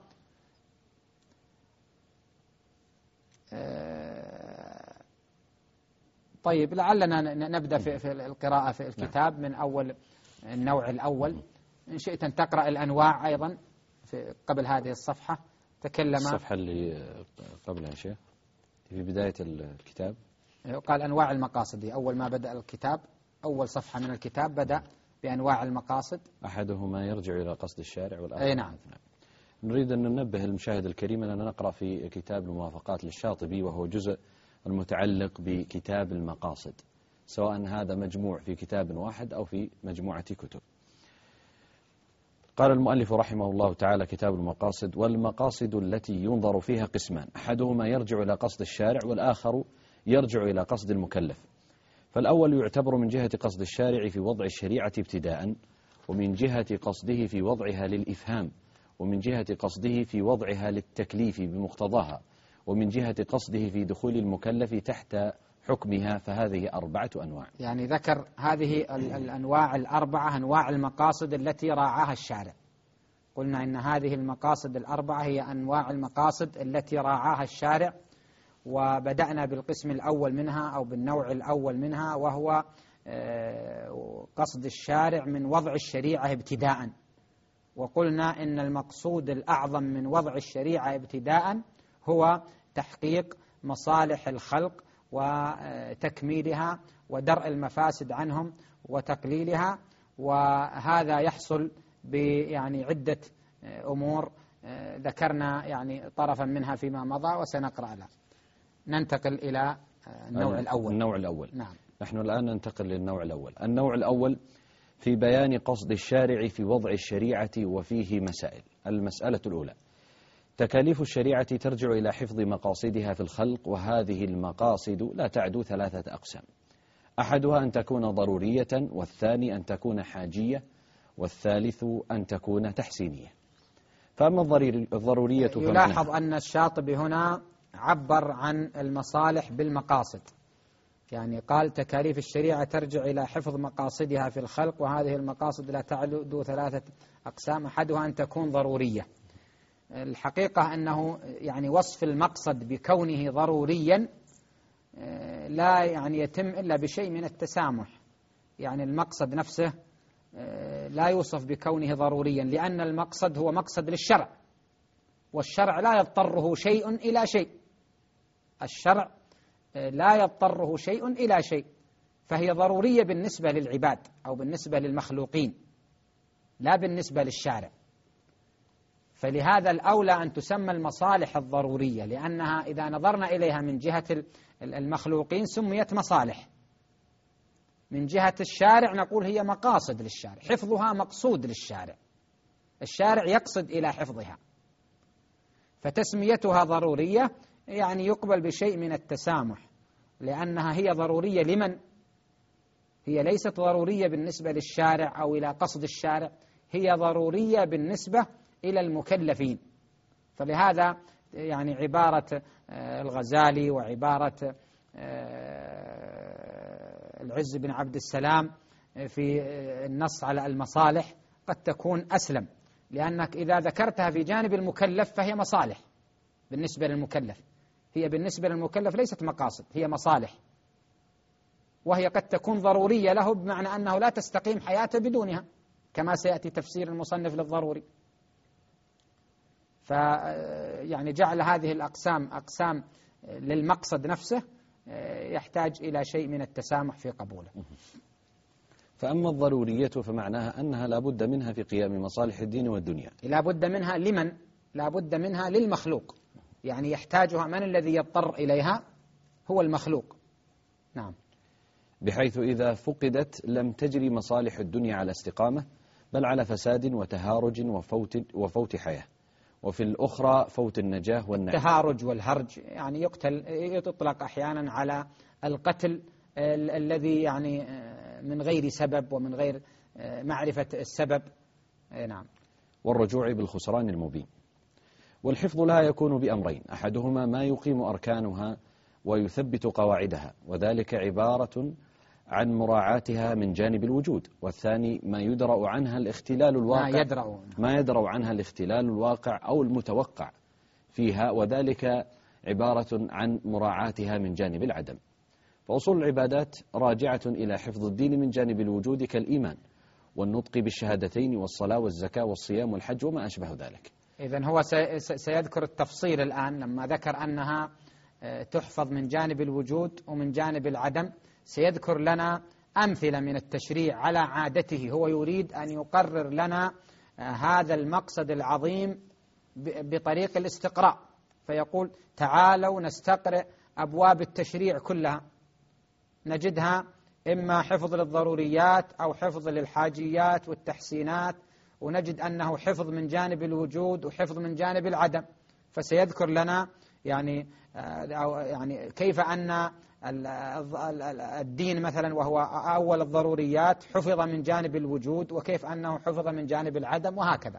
طيب، لعلنا نبدأ في القراءة في الكتاب من أول النوع الأول. إن شئت أن تقرأ الأنواع أيضا في قبل هذه الصفحة. تكلم الصفحة اللي قبلها يا شيخ في بداية الكتاب قال أنواع المقاصد. أول ما بدأ الكتاب، أول صفحة من الكتاب بدأ بأنواع المقاصد. أحدهما يرجع إلى قصد الشارع والآخر. أي نعم. نريد أن ننبه المشاهد الكريم أننا نقرأ في كتاب الموافقات للشاطبي، وهو جزء المتعلق بكتاب المقاصد، سواء هذا مجموع في كتاب واحد أو في مجموعة كتب. قال المؤلف رحمه الله تعالى: كتاب المقاصد. والمقاصد التي ينظر فيها قسمان، أحدهما يرجع إلى قصد الشارع والآخر يرجع إلى قصد المكلف. فالأول يعتبر من جهة قصد الشارع في وضع الشريعة ابتداء، ومن جهة قصده في وضعها للإفهام، ومن جهة قصده في وضعها للتكليف بمقتضاها، ومن جهة قصده في دخول المكلف تحت حكمها. فهذه أربعة أنواع. يعني ذكر هذه الأنواع الأربعة، أنواع المقاصد التي راعاها الشارع. قلنا إن هذه المقاصد الأربعة هي أنواع المقاصد التي راعاها الشارع، وبدأنا بالقسم الأول منها أو بالنوع الأول منها، وهو قصد الشارع من وضع الشريعة ابتداء. وقلنا إن المقصود الأعظم من وضع الشريعة ابتداء هو تحقيق مصالح الخلق وتكميلها ودرء المفاسد عنهم وتقليلها، وهذا يحصل بيعني عدة أمور ذكرنا يعني طرفا منها فيما مضى وسنقرأ له. ننتقل إلى النوع الأول. النوع الأول. نعم. نحن الآن ننتقل للنوع الأول. النوع الأول في بيان قصد الشارع في وضع الشريعة وفيه مسائل. المسألة الأولى: تكاليف الشريعة ترجع إلى حفظ مقاصدها في الخلق، وهذه المقاصد لا تعدو ثلاثة أقسام: أحدها أن تكون ضرورية، والثاني أن تكون حاجية، والثالث أن تكون تحسينية. فأما الضرورية يلاحظ أن الشاطبي هنا عبر عن المصالح بالمقاصد، يعني قال تكاليف الشريعة ترجع إلى حفظ مقاصدها في الخلق، وهذه المقاصد لا تعدو ثلاثة أقسام: أحدها أن تكون ضرورية. الحقيقة أنه يعني وصف المقصد بكونه ضروريا لا يعني يتم إلا بشيء من التسامح. يعني المقصد نفسه لا يوصف بكونه ضروريا، لأن المقصد هو مقصد للشرع، والشرع لا يضطره شيء إلى شيء. الشرع لا يضطره شيء إلى شيء، فهي ضرورية بالنسبة للعباد أو بالنسبة للمخلوقين، لا بالنسبة للشارع. فلهذا الأولى أن تسمى المصالح الضرورية، لأنها إذا نظرنا إليها من جهة المخلوقين سميت مصالح، من جهة الشارع نقول هي مقاصد للشارع، حفظها مقصود للشارع، الشارع يقصد إلى حفظها. فتسميتها ضرورية يعني يقبل بشيء من التسامح، لأنها هي ضرورية لمن؟ هي ليست ضرورية بالنسبة للشارع أو إلى قصد الشارع، هي ضرورية بالنسبة إلى المكلفين. فلهذا يعني عبارة الغزالي وعبارة العز بن عبد السلام في النص على المصالح قد تكون أسلم، لأنك إذا ذكرتها في جانب المكلف فهي مصالح بالنسبة للمكلف، هي بالنسبة للمكلف ليست مقاصد، هي مصالح، وهي قد تكون ضرورية له بمعنى أنه لا تستقيم حياته بدونها، كما سيأتي تفسير المصنف للضروري. فيعني جعل هذه الأقسام أقسام للمقصد نفسه يحتاج إلى شيء من التسامح في قبوله. فأما الضرورية فمعناها أنها لا بد منها في قيام مصالح الدين والدنيا. لا بد منها لمن؟ لا بد منها للمخلوق، يعني يحتاجها من الذي يضطر إليها؟ هو المخلوق. نعم. بحيث إذا فقدت لم تجري مصالح الدنيا على استقامة، بل على فساد وتهارج وفوت, وفوت حياة، وفي الأخرى فوت النجاة والنعيم. التهارج والهرج يعني يقتل، يطلق أحيانا على القتل ال الذي يعني من غير سبب ومن غير معرفة السبب. نعم. والرجوع بالخسران المبين. والحفظ لها يكون بأمرين، أحدهما ما يقيم أركانها ويثبت قواعدها، وذلك عبارة عن مراعاتها من جانب الوجود، والثاني ما يدرأ عنها الاختلال الواقع ما يدرأ, ما يدرأ عنها الاختلال الواقع أو المتوقع فيها، وذلك عبارة عن مراعاتها من جانب العدم. فأصول العبادات راجعة إلى حفظ الدين من جانب الوجود كالإيمان والنطق بالشهادتين والصلاة والزكاة والصيام والحج وما أشبه ذلك. إذن هو سيذكر التفصيل الآن لما ذكر أنها تحفظ من جانب الوجود ومن جانب العدم، سيذكر لنا أمثلة من التشريع على عادته، هو يريد أن يقرر لنا هذا المقصد العظيم بطريق الاستقراء، فيقول تعالوا نستقرأ أبواب التشريع كلها، نجدها إما حفظ للضروريات أو حفظ للحاجيات والتحسينات، ونجد أنه حفظ من جانب الوجود وحفظ من جانب العدم. فسيذكر لنا يعني يعني كيف أن الدين مثلا وهو أول الضروريات حفظ من جانب الوجود، وكيف أنه حفظ من جانب العدم، وهكذا.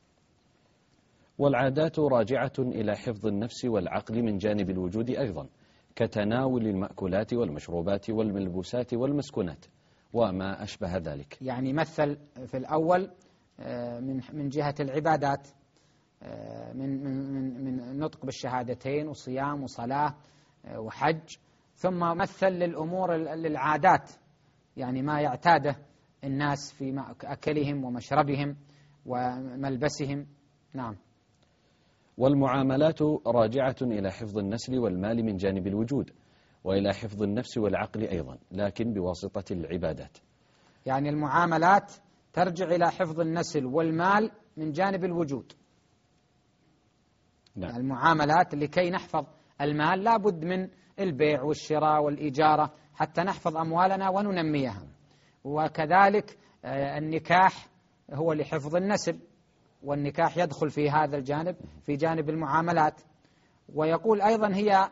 والعادات راجعة إلى حفظ النفس والعقل من جانب الوجود أيضا، كتناول المأكولات والمشروبات والملبوسات والمسكونات وما أشبه ذلك. يعني مثل في الأول من من جهة العبادات، من من من نطق بالشهادتين وصيام وصلاة وحج، ثم مثل للأمور للعادات، يعني ما يعتاده الناس في أكلهم ومشربهم وملبسهم. نعم. والمعاملات راجعة إلى حفظ النسل والمال من جانب الوجود، وإلى حفظ النفس والعقل أيضا، لكن بواسطة العبادات. يعني المعاملات ترجع إلى حفظ النسل والمال من جانب الوجود. نعم. يعني المعاملات لكي نحفظ المال لا بد من البيع والشراء والإجارة حتى نحفظ أموالنا وننميها، وكذلك النكاح هو لحفظ النسل، والنكاح يدخل في هذا الجانب في جانب المعاملات. ويقول أيضا هي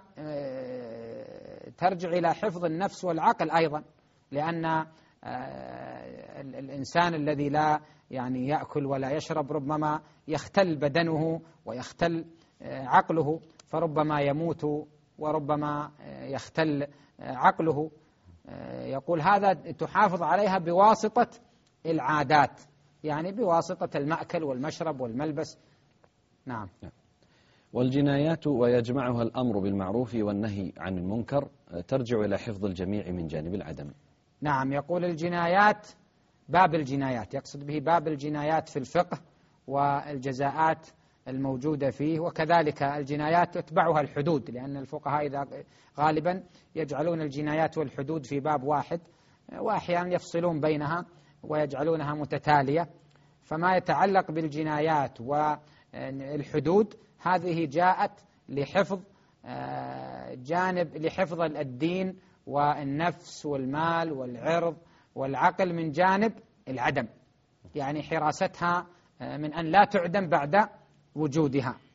ترجع إلى حفظ النفس والعقل أيضا، لأن الإنسان الذي لا يعني يأكل ولا يشرب ربما يختل بدنه ويختل عقله، فربما يموت وربما يختل عقله. يقول هذا تحافظ عليها بواسطة العادات، يعني بواسطة المأكل والمشرب والملبس. نعم. والجنايات ويجمعها الأمر بالمعروف والنهي عن المنكر ترجع إلى حفظ الجميع من جانب العدم. نعم. يقول الجنايات، باب الجنايات يقصد به باب الجنايات في الفقه والجزاءات الموجودة فيه، وكذلك الجنايات تتبعها الحدود، لأن الفقهاء إذا غالبا يجعلون الجنايات والحدود في باب واحد، وأحيانا يفصلون بينها ويجعلونها متتالية. فما يتعلق بالجنايات والحدود هذه جاءت لحفظ جانب لحفظ الدين والنفس والمال والعرض والعقل من جانب العدم، يعني حراستها من أن لا تعدم بعد وجودها.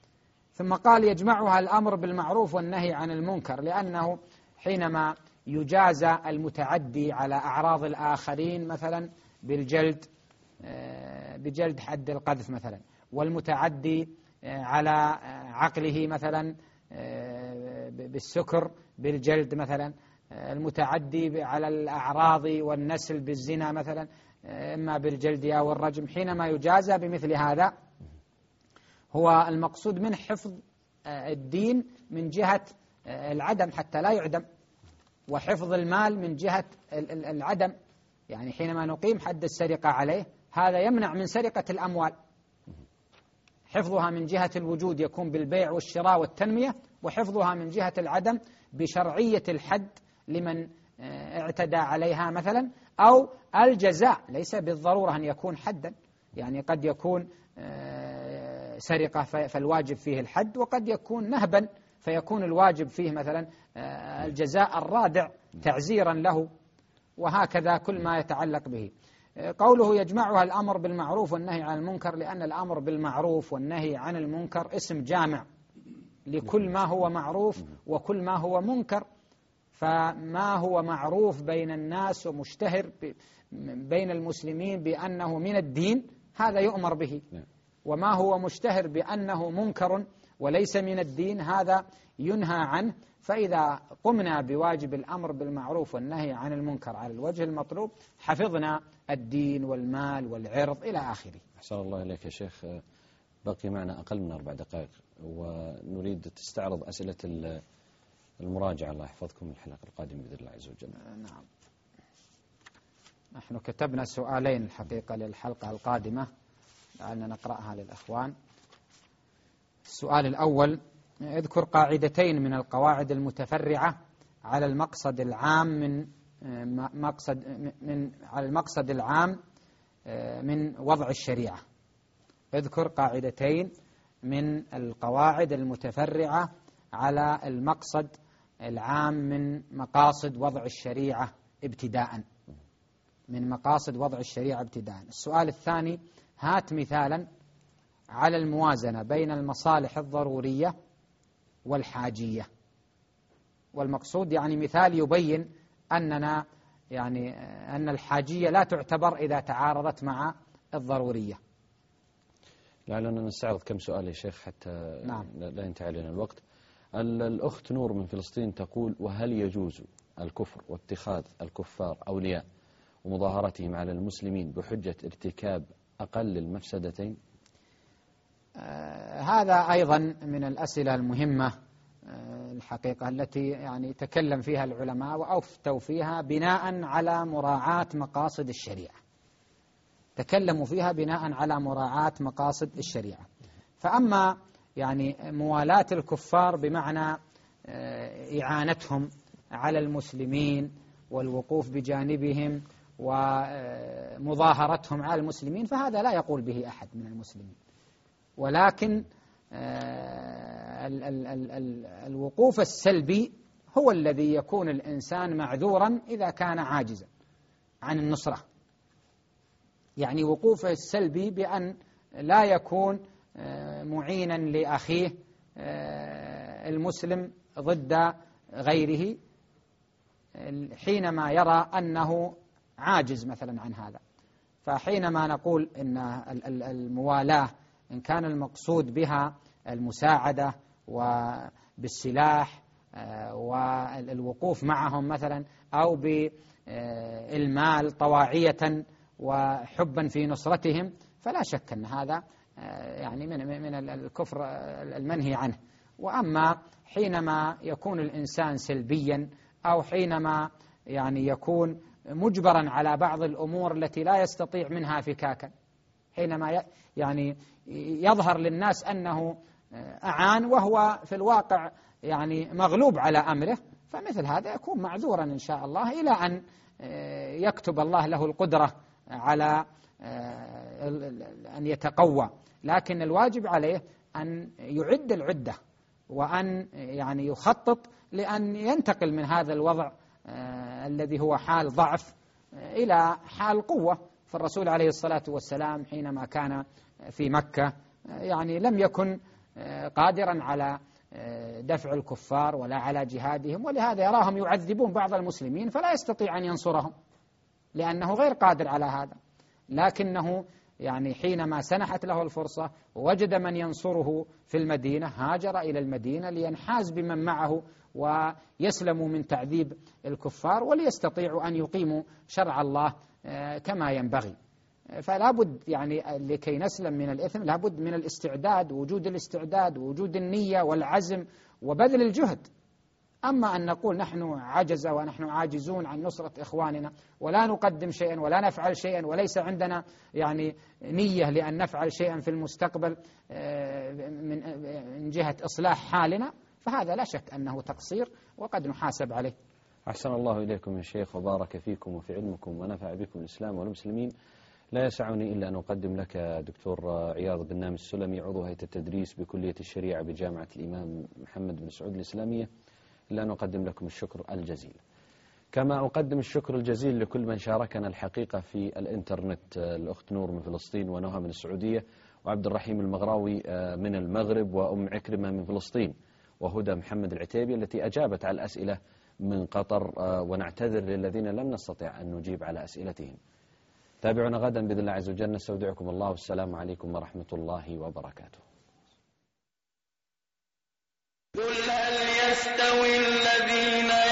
ثم قال يجمعها الأمر بالمعروف والنهي عن المنكر، لأنه حينما يجازى المتعدي على أعراض الآخرين مثلا بالجلد بجلد حد القذف مثلا، والمتعدي على عقله مثلا بالسكر بالجلد مثلا، المتعدي على الأعراض والنسل بالزنا مثلا إما بالجلد أو الرجم، حينما يجازى بمثل هذا هو المقصود من حفظ الدين من جهة العدم حتى لا يعدم، وحفظ المال من جهة العدم، يعني حينما نقيم حد السرقة عليه هذا يمنع من سرقة الأموال، حفظها من جهة الوجود يكون بالبيع والشراء والتنمية، وحفظها من جهة العدم بشرعية الحد لمن اعتدى عليها مثلا، أو الجزاء ليس بالضرورة أن يكون حدا، يعني قد يكون سرقة فالواجب فيه الحد، وقد يكون نهبا فيكون الواجب فيه مثلا الجزاء الرادع تعزيرا له، وهكذا كل ما يتعلق به. قوله يجمعها الأمر بالمعروف والنهي عن المنكر، لأن الأمر بالمعروف والنهي عن المنكر اسم جامع لكل ما هو معروف وكل ما هو منكر، فما هو معروف بين الناس ومشتهر بين المسلمين بأنه من الدين هذا يؤمر به، وما هو مشتهر بأنه منكر وليس من الدين هذا ينهى عنه. فإذا قمنا بواجب الأمر بالمعروف والنهي عن المنكر على الوجه المطلوب حفظنا الدين والمال والعرض إلى آخره. أحسن الله إليك يا شيخ، بقي معنا أقل من أربع دقائق ونريد تستعرض أسئلة المراجعة الله يحفظكم الحلقة القادمة بإذن الله عز وجل. نعم، نحن كتبنا سؤالين الحقيقة للحلقة القادمة لعلنا نقرأها للأخوان. السؤال الأول: اذكر قاعدتين من القواعد المتفرعة على المقصد العام من مقصد من على المقصد العام من وضع الشريعة. اذكر قاعدتين من القواعد المتفرعة على المقصد العام من مقاصد وضع الشريعة ابتداء من مقاصد وضع الشريعة ابتداء. السؤال الثاني: هات مثالا على الموازنة بين المصالح الضرورية والحاجية. والمقصود يعني مثال يبين أننا يعني أن الحاجية لا تعتبر إذا تعارضت مع الضرورية. لعلنا نستعرض كم سؤال يا شيخ حتى نعم. لا ينتهي علينا الوقت. الأخت نور من فلسطين تقول: وهل يجوز الكفر واتخاذ الكفار أولياء ومظاهرتهم على المسلمين بحجة ارتكاب أقل المفسدتين؟ آه هذا أيضا من الأسئلة المهمة آه الحقيقة التي يعني تكلم فيها العلماء وأفتوا فيها بناء على مراعاة مقاصد الشريعة. تكلموا فيها بناء على مراعاة مقاصد الشريعة. فأما يعني موالاة الكفار بمعنى آه إعانتهم على المسلمين والوقوف بجانبهم ومظاهرتهم على المسلمين فهذا لا يقول به أحد من المسلمين، ولكن ال ال ال ال الوقوف السلبي هو الذي يكون الإنسان معذورا إذا كان عاجزا عن النصرة، يعني وقوفه السلبي بأن لا يكون معينا لأخيه المسلم ضد غيره حينما يرى أنه عاجز مثلا عن هذا. فحينما نقول إن الموالاة إن كان المقصود بها المساعدة وبالسلاح والوقوف معهم مثلا أو بالمال طواعية وحبا في نصرتهم فلا شك أن هذا يعني من من الكفر المنهي عنه. وأما حينما يكون الإنسان سلبيا أو حينما يعني يكون مجبرا على بعض الأمور التي لا يستطيع منها فكاكا، حينما يعني يظهر للناس أنه أعان وهو في الواقع يعني مغلوب على أمره، فمثل هذا يكون معذورا إن شاء الله إلى أن يكتب الله له القدرة على أن يتقوى. لكن الواجب عليه أن يعد العدة وأن يعني يخطط لأن ينتقل من هذا الوضع آه الذي هو حال ضعف آه إلى حال قوة. فالرسول عليه الصلاة والسلام حينما كان في مكة آه يعني لم يكن قادرا على دفع الكفار ولا على جهادهم، ولهذا يراهم يعذبون بعض المسلمين فلا يستطيع أن ينصرهم لأنه غير قادر على هذا. لكنه يعني حينما سنحت له الفرصة ووجد من ينصره في المدينة هاجر إلى المدينة لينحاز بمن معه ويسلموا من تعذيب الكفار وليستطيعوا أن يقيموا شرع الله كما ينبغي. فلا بد يعني لكي نسلم من الإثم لا بد من الاستعداد، وجود الاستعداد ووجود النية والعزم وبذل الجهد. أما أن نقول نحن عجزة ونحن عاجزون عن نصرة إخواننا ولا نقدم شيئا ولا نفعل شيئا وليس عندنا يعني نية لأن نفعل شيئا في المستقبل من جهة إصلاح حالنا، فهذا لا شك أنه تقصير وقد نحاسب عليه. أحسن الله إليكم يا شيخ وبارك فيكم وفي علمكم ونفع بكم الإسلام والمسلمين. لا يسعني إلا أن أقدم لك دكتور عياض بن نام السلمي عضو هيئة التدريس بكلية الشريعة بجامعة الإمام محمد بن سعود الإسلامية، إلا أن أقدم لكم الشكر الجزيل. كما أقدم الشكر الجزيل لكل من شاركنا الحقيقة في الإنترنت، الأخت نور من فلسطين ونهى من السعودية وعبد الرحيم المغراوي من المغرب وأم عكرمة من فلسطين وهدى محمد العتيبي التي أجابت على الأسئلة من قطر، ونعتذر للذين لم نستطع أن نجيب على أسئلتهم. تابعونا غدا بإذن الله عز وجل. نستودعكم الله والسلام عليكم ورحمة الله وبركاته. قل هل يستوي الذين